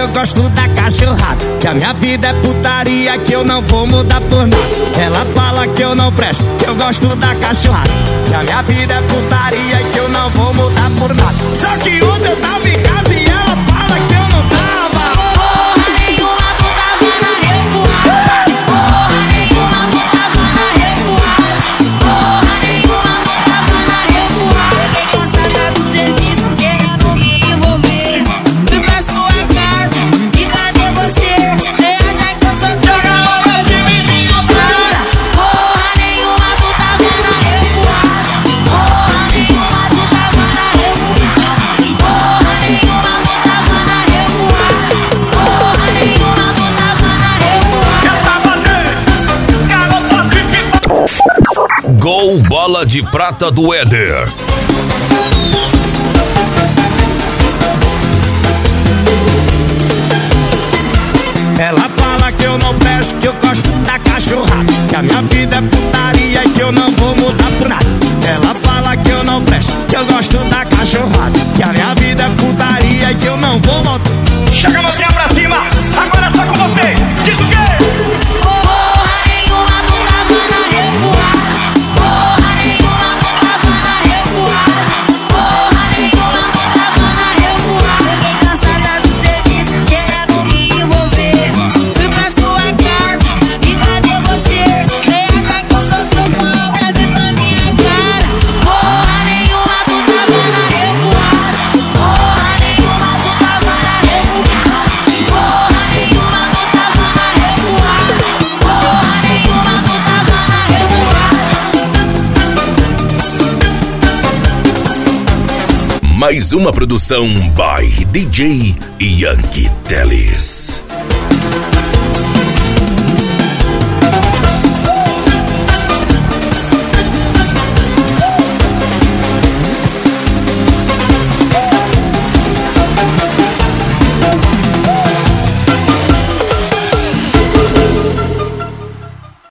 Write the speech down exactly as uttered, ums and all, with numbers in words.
eu gosto da cachorrada, que a minha vida é putaria, que eu não vou mudar por nada. Ela fala que eu não presto, que eu gosto da cachorrada, que a minha vida é putaria, que eu não vou mudar por nada. Só que ontem eu tava em casa e ela fala que eu não tava. Porra nenhuma, tu tava na revoada. Porra nenhuma, tu tava na revoada. Porra nenhuma, tu tava na revoada. Fiquei cansada do serviço, querendo me envolver. Fui pra sua casa, e cadê você? Você acha que eu sou trouxa? Mas de menino para. Porra nenhuma, tu tava na revoada. Porra nenhuma, tu tava na revoada. Porra nenhuma, tu tava na revoada. Porra nenhuma, tu tava na revoada. Gol Bola de Prata do Éder. Ela fala que eu não presto, que eu gosto da cachorrada, que a minha vida é putaria e que eu não vou mudar por nada. Ela fala que eu não presto, que eu gosto da cachorrada, que a minha vida é putaria e que eu não vou mudar. Chega a mãozinha pra cima, agora é só com você. Diz o quê? Porra nenhuma, tu tava na revoada. Porra nenhuma, tu tava na revoada. Porra nenhuma, tu tava na revoada. Fiquei cansada do serviço, querendo me envolver. Fui pra sua casa, e cadê você? Você acha que eu sou trouxa? Deve pra minha cara. Porra nenhuma, tu tava na revoada. Porra nenhuma, tu tava na revoada. Porra nenhuma, tu tava na revoada. Porra nenhuma, tu tava na revoada. Mais uma produção by D J Yankee Teles.